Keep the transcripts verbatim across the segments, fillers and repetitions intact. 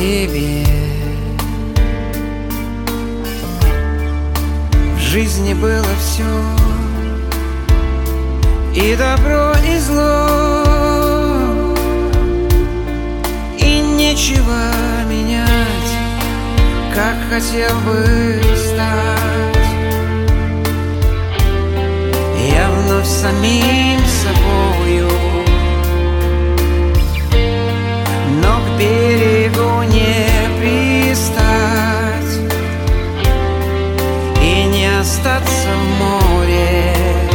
тебе. В жизни было все, и добро, и зло, и нечего менять, как хотел бы стать. Я вновь самим собою, но к берегу не пристать и не остаться в море.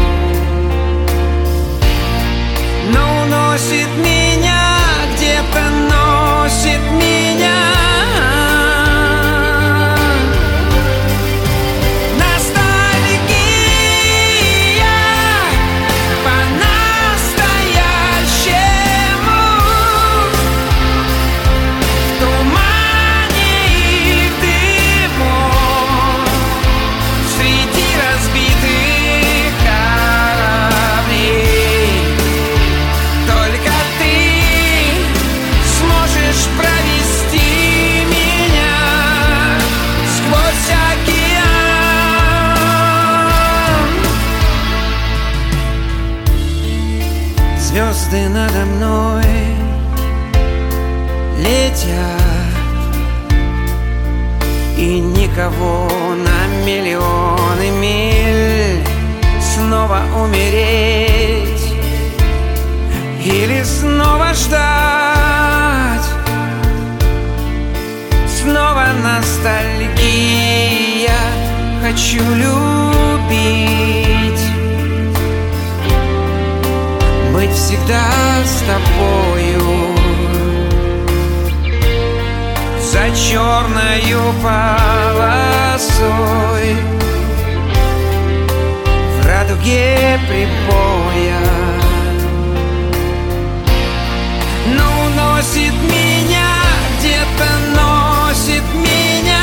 Но уносит меня, где-то носит меня ностальгия по-настоящему. В тумане и в дыму, среди разбитых кораблей, только ты сможешь провести меня сквозь океан. Звезды надо мной летят, и никого на миллионы миль снова умереть или снова ждать. Снова ностальгия, хочу любить, быть всегда с тобою. За черною полосой в радуге прибоя. Но уносит меня, где-то носит меня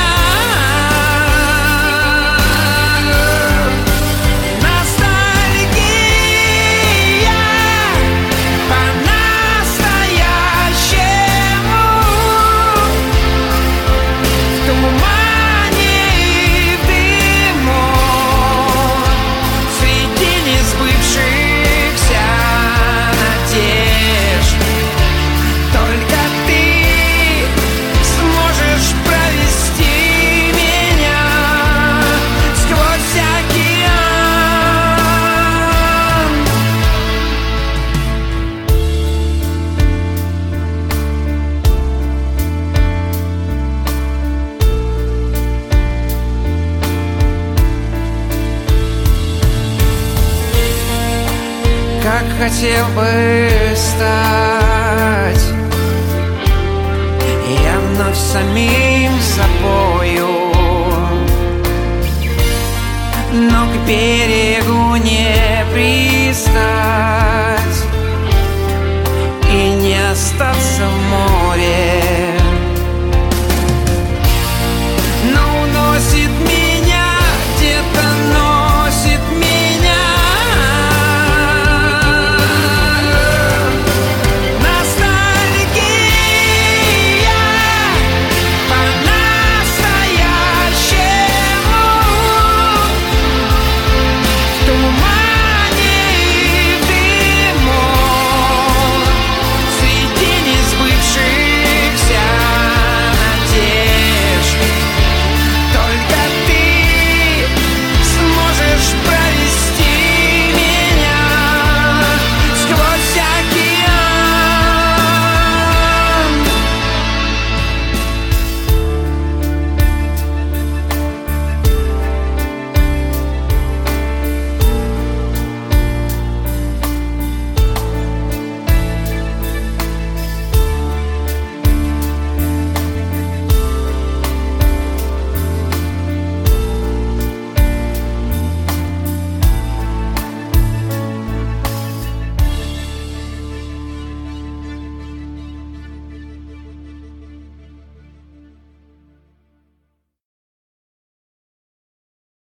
ностальгия по-настоящему. В тумане и в дыму, среди несбывшихся надежд, только ты сможешь провести меня сквозь океан. Как хотел бы стать